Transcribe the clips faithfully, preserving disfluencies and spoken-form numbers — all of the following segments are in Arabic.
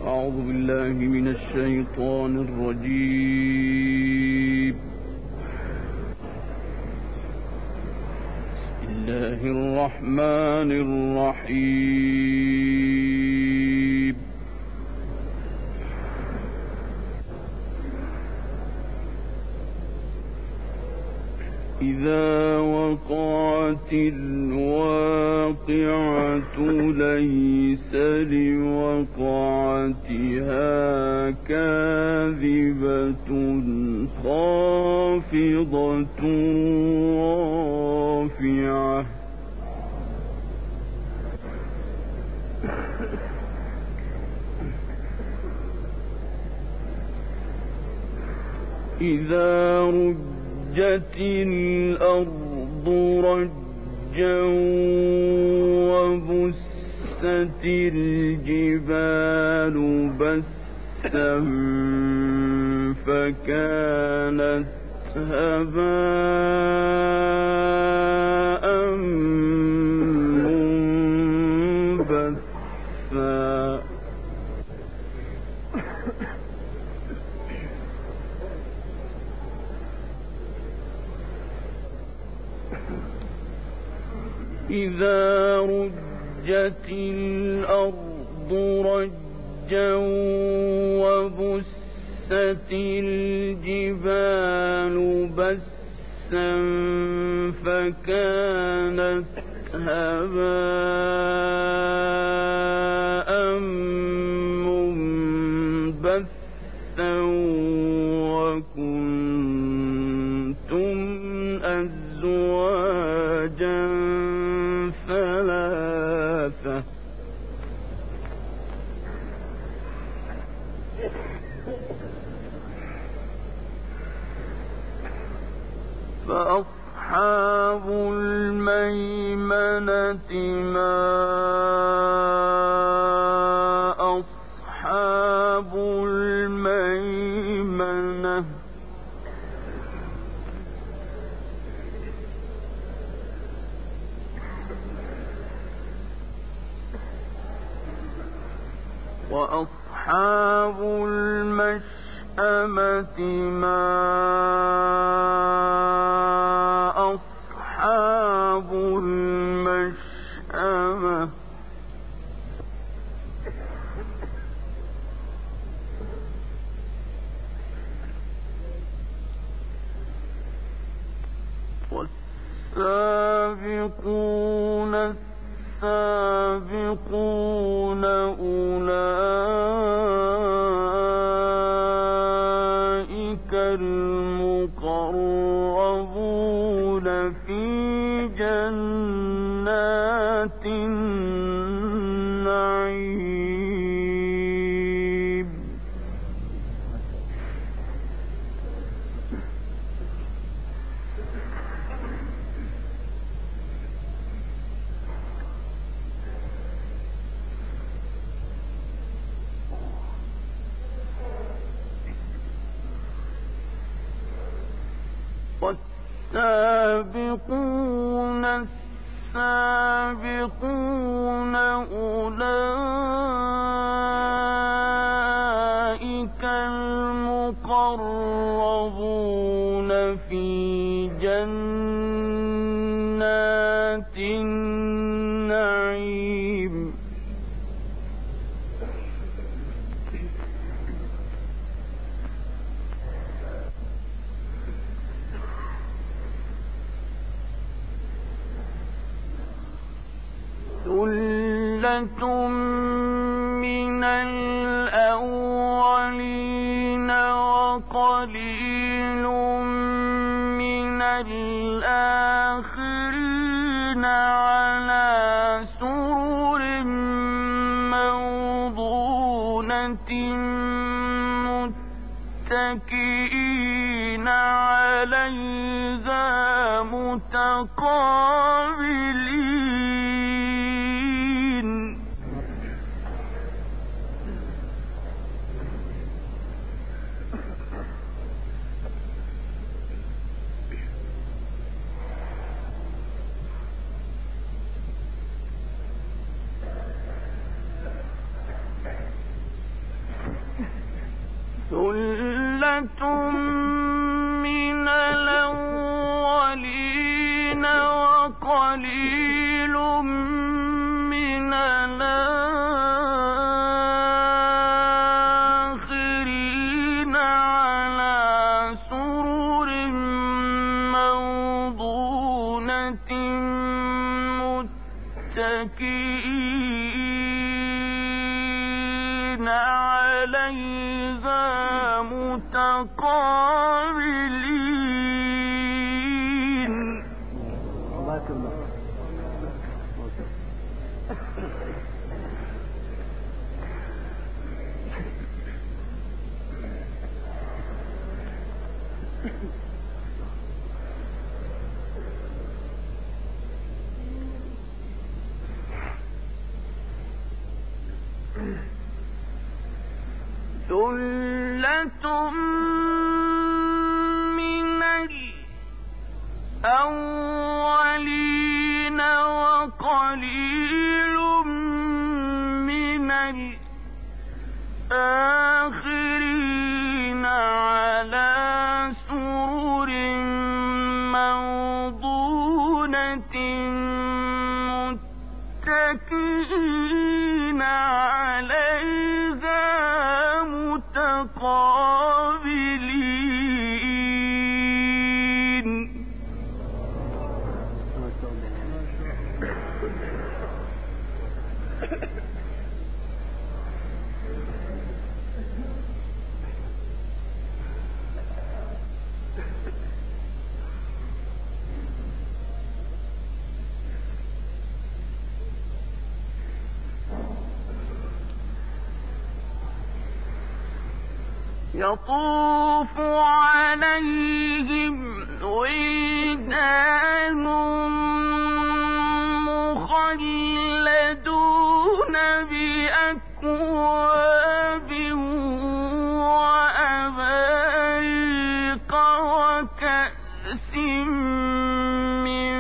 أعوذ بالله من الشيطان الرجيم. بسم الله الرحمن الرحيم. إذا وقعت الواقعة ليس لوقعتها كاذبة خافضة رافعة إذا رجت الأرض رجا وبست الجبال بسا فكانت هباء منبثا إذا رجت الأرض رجا وبست الجبال بسا فكانت هباء منبثا وكنتم أزواجا ثلاثة فأصحاب الميمنة ما أصحاب الميمنة وأصحاب المشأمة ما أصحاب المشأمة والسابقون السابقون أولئك المقربون في جنات النعيم والسابقون السابقون أولئك المقربون في جنات النعيم ثلة من الأولين وقليل من الآخرين على سرر موضونة متكئين عليها متقابلين ثلة من الأولين وقليل من الآخرين على سرر موضونة متكئين عليها متقابلين. ثلة من الأولين وقليل من الآخرين على سرر موضونة متكئين عليها متقابلين. يطوف عليهم ولدان مخلدون بأكواب وأباريق وكأس من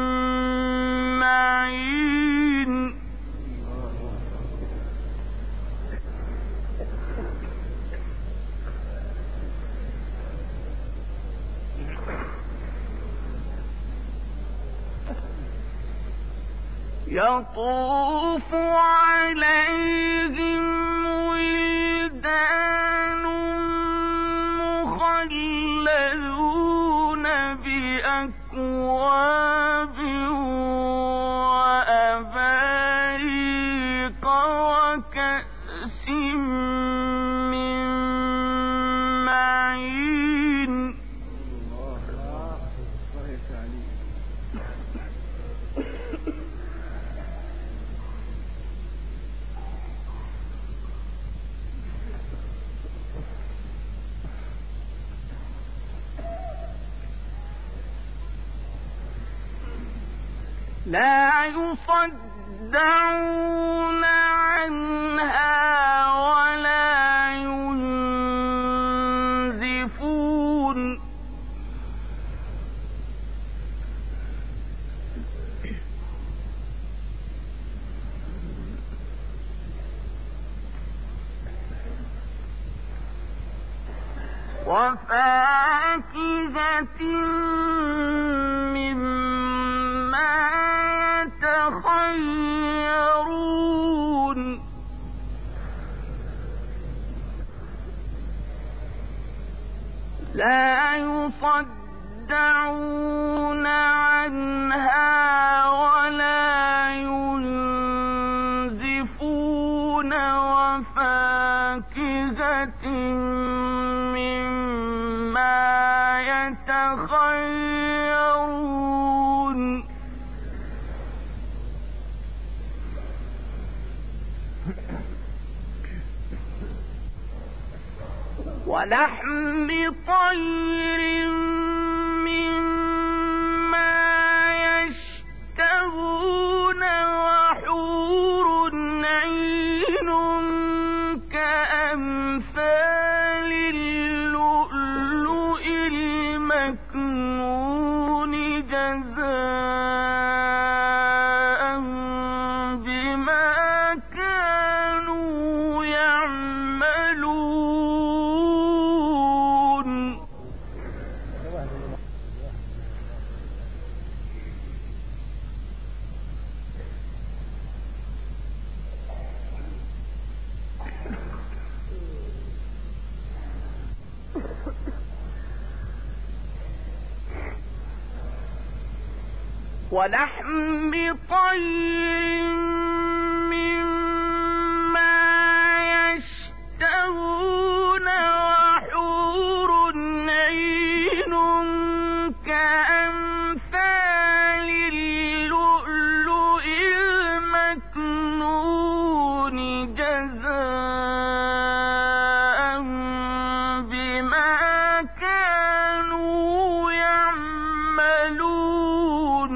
معين. يطوف عليهم ولدان مخلدون بأكواب وأباريق وكأس من معين. لا يصدعون عنها ولا ينزفون. وفاكهة مما يتخيرون. لا يصدعون عنها ولا ينزفون. وفاكهة مما يتخيرون. ولحم طير مما يشتهون. وحور عين كأمثال اللؤلؤ المكنون جزاء بما كانوا يعملون. ولحم طير مما يشتهون وحور عين كأمثال اللؤلؤ المكنون جزاء بما كانوا يعملون.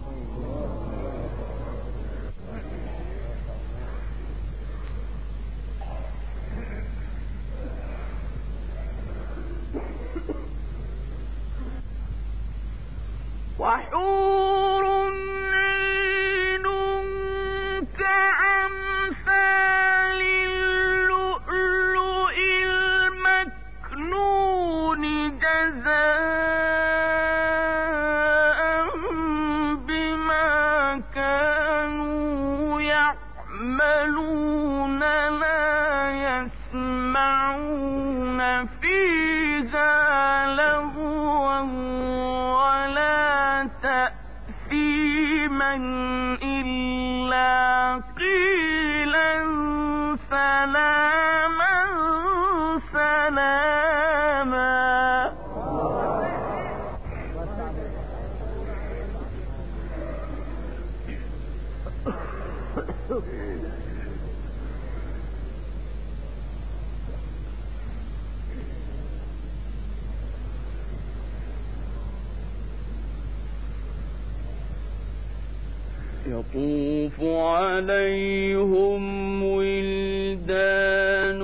وحور عين كأمثال اللؤلؤ المكنون جزاء بما كانوا يعملون لا يسمعون فيها لغوا ولا تأثيما إلا قيلا سلاما سلاما. يطوف عليهم ولدان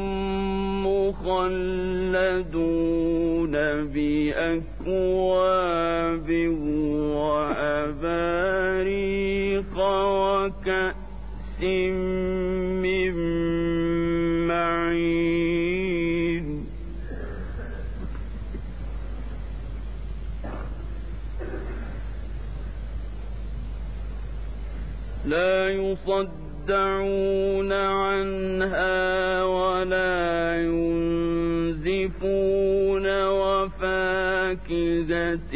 مخلدون بأكواب وأباريق وكأس من معين. لا يصدعون عنها ولا ينزفون وفاكهة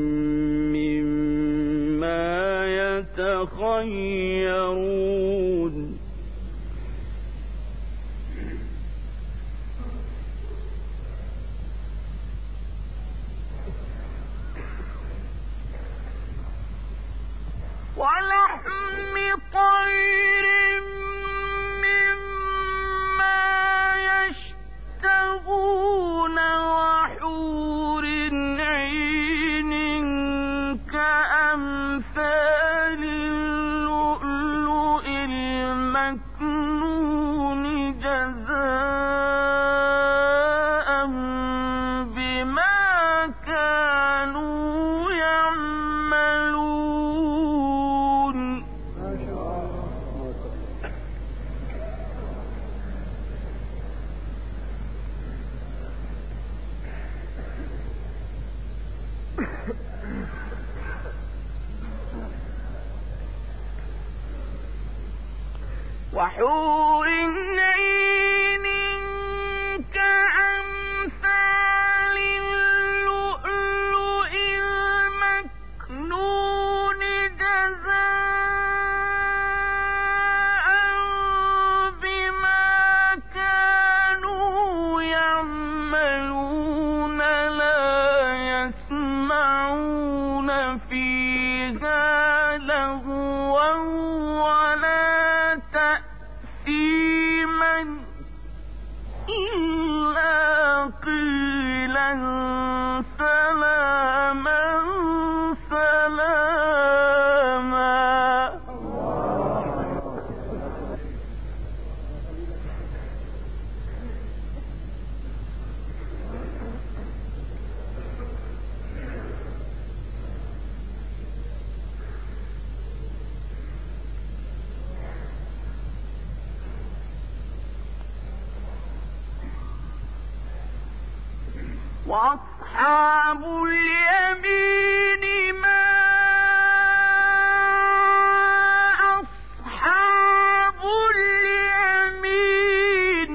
مما يتخيرون. ولحم طير مما يشتهون وحور عين كأمثال اللؤلؤ المكنون جزاء بما كانوا يعملون. وحور عين كأمثال اللؤلؤ المكنون جزاء بما كانوا يعملون لا يسمعون فيها لغوا ولا تأثيما إلا قيلا سلاما سلاما. وأصحاب اليمين ما أصحاب اليمين.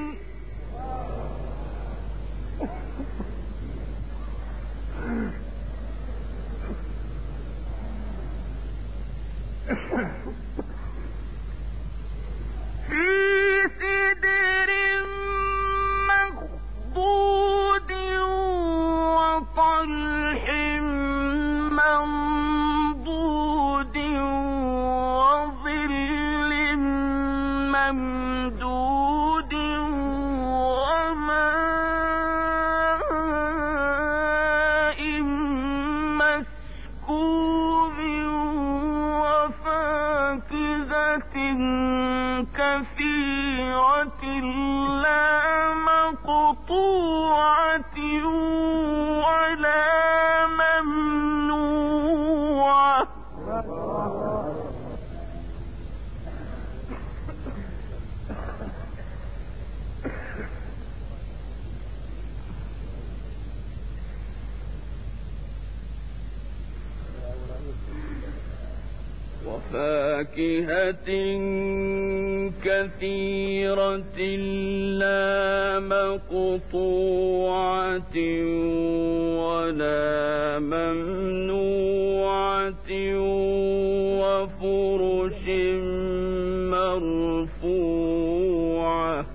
مقطوعة ولا ممنوعة وفاكهة كثيرة لا مقطوعة ولا ممنوعة وفرش مرفوعة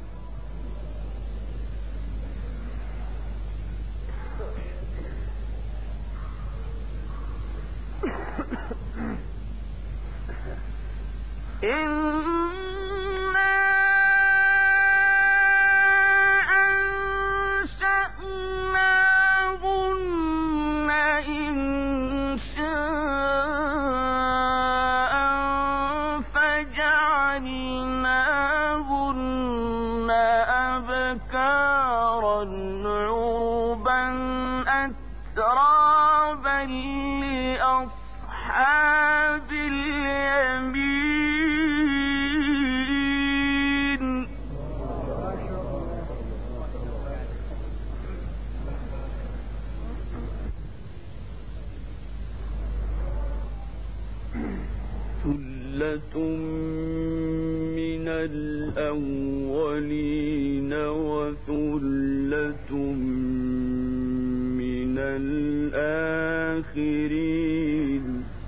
إنا أنشأناهن إنشاء فجعلناهن أبكارا عربا أترابا لأصحاب اليمين ثلة من الأولين وثلة من الآخرين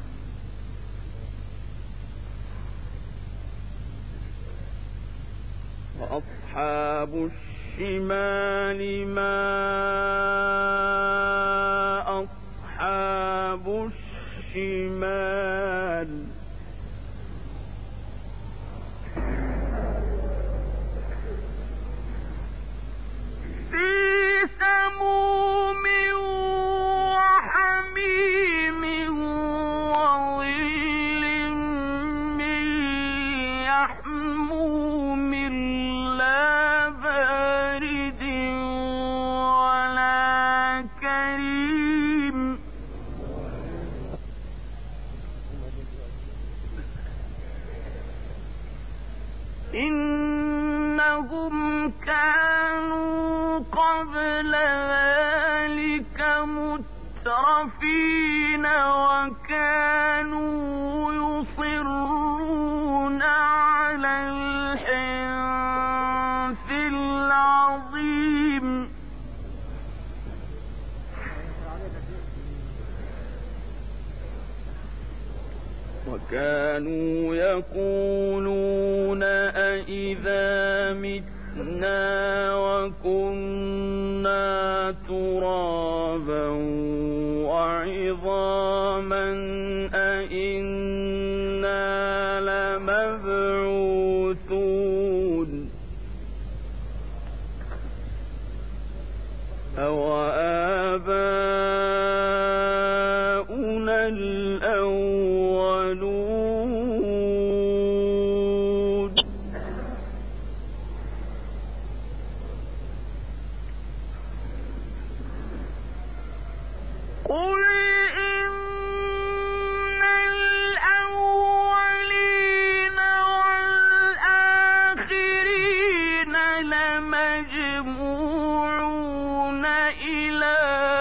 وأصحاب الشمال ما أصحاب الشمال في سموم وحميم وظل من يحموم لا بارد ولا كريم إنهم كانوا قبل ذلك مترفين وكانوا يصرون على الحنث العظيم وكانوا يقولون أإذا متنا وكنا ترابا وعظاما أإنا لمبعوثون أوآباؤنا الأولون قل إن الأولين والآخرين لمجموعون إلى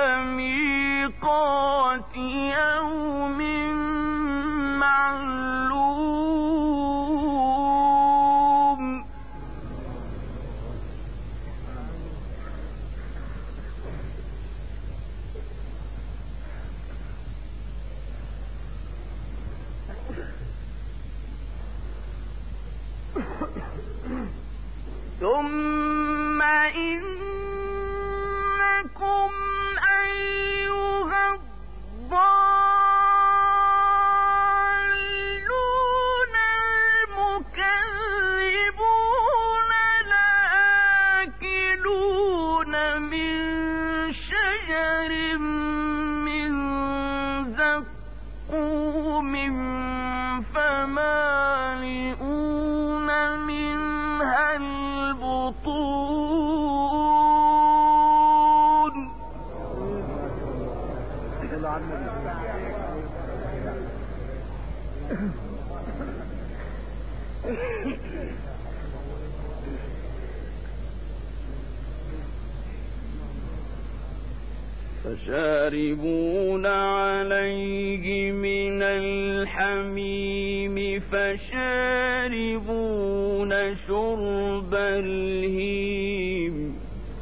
ميقات يوم معلوم ثم إنكم أيها الضالون المكذبون لآكلون من شجر من زقوم فمالئون منها البطون فشاربون عليه من الحميم فشاربون شرب الهيم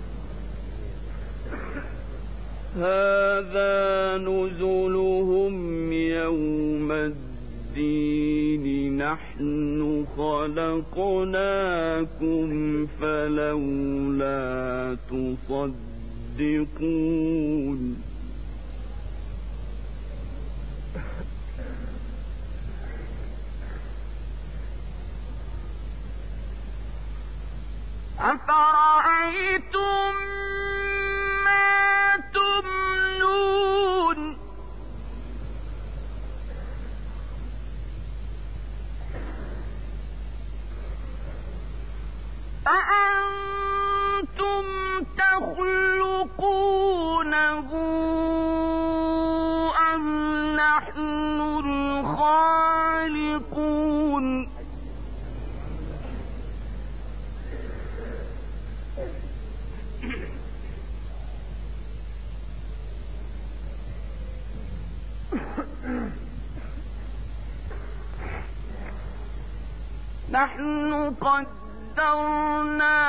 هذا نزلهم يوم الدين نحن خلقناكم فلولا تصدقون أفرأيتم ما تمنون أأنتم تخلقونه أم نحن الخالقون نحن قدرنا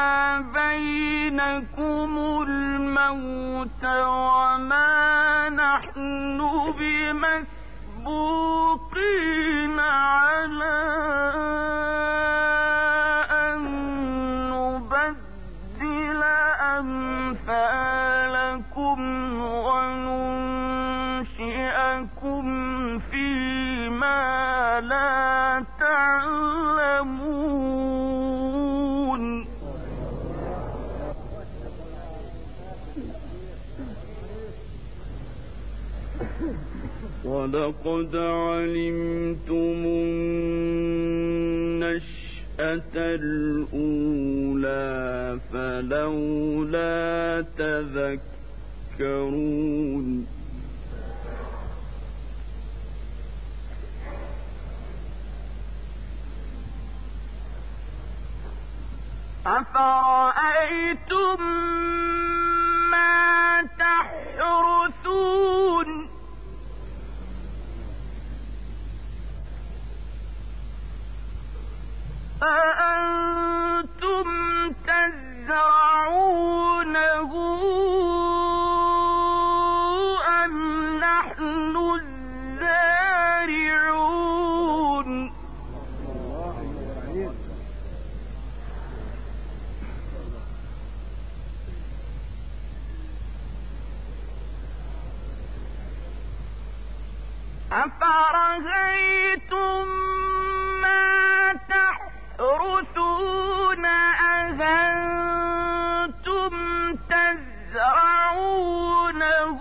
بينكم الموت وما نحن بمسبوقين على أن نبدل أمثالكم وننشئكم فيما لا تعلمون ولقد علمتم النشأة الأولى فلولا تذكرون أفرأيتم ما تحرثون أأنتم تزرعونه أم نحن الزارعون أفرأيتم ما تحرثون أأنتم تزرعونه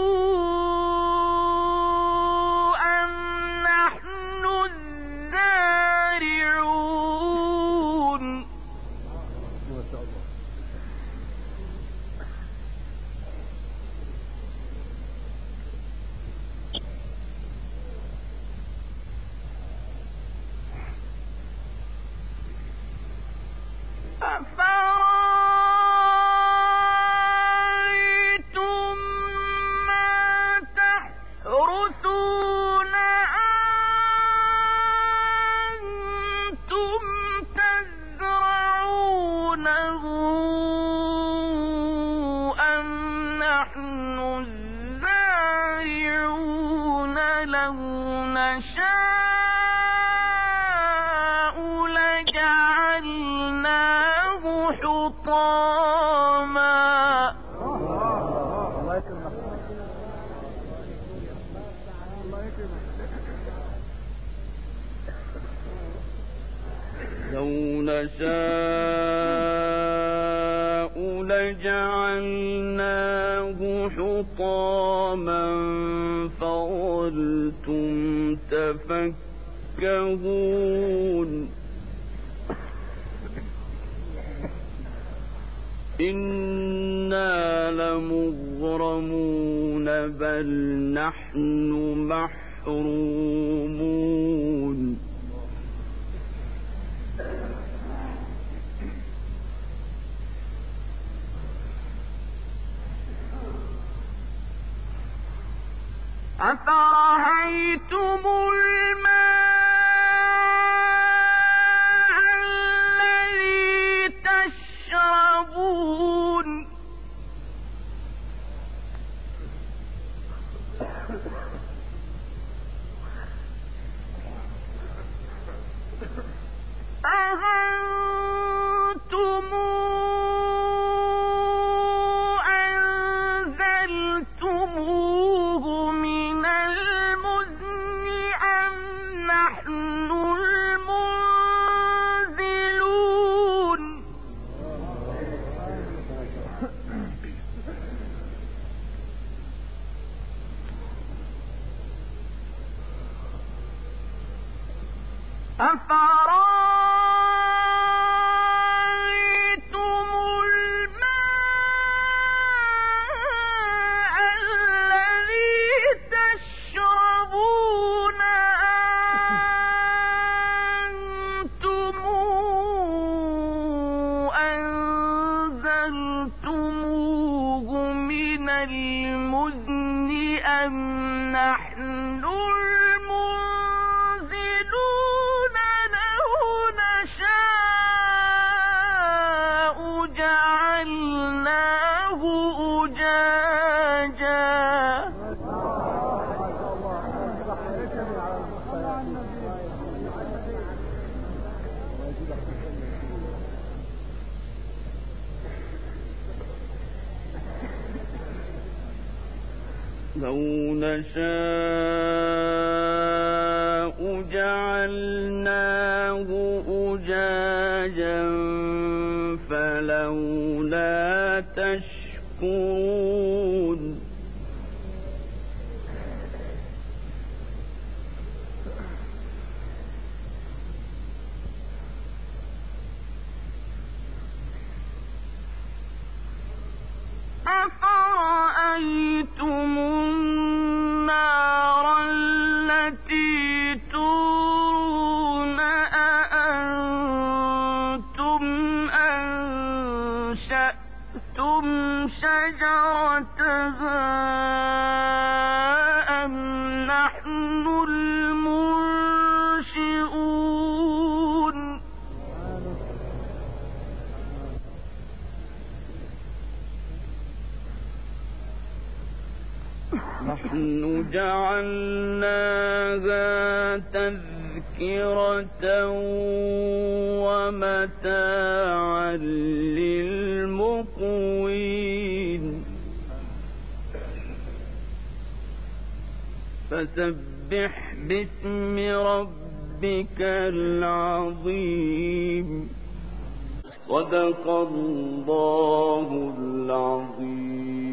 أم نحن الزارعون أفرأيتم ما تحرثون أأنتم تزرعونه أم نحن الزارعون لو نشاء لجعلناه حطاما لو نشاء لجعلناه حطاما فظلتم تفكهون إنا لمغرمون بل نحن محرومون أفرأيتم الماء الذي تشربون أأنتم أنزلتموه من المزن أم نحن المنزلون أفرأيتم الماء الذي تشربون أأنتم أنزلتموه من المزن أم نحن المنزلون لو نشاء جعلناه أجاجا لو نشاء جعلناه أجاجا فلولا تشكرون أفرأيتم النار التي تورون أأنتم أنشأتم شجرتها أم نحن المنشئون نحن جعلناها تذكرة ومتاعا للمقوين فسبح باسم ربك العظيم صدق الله العظيم.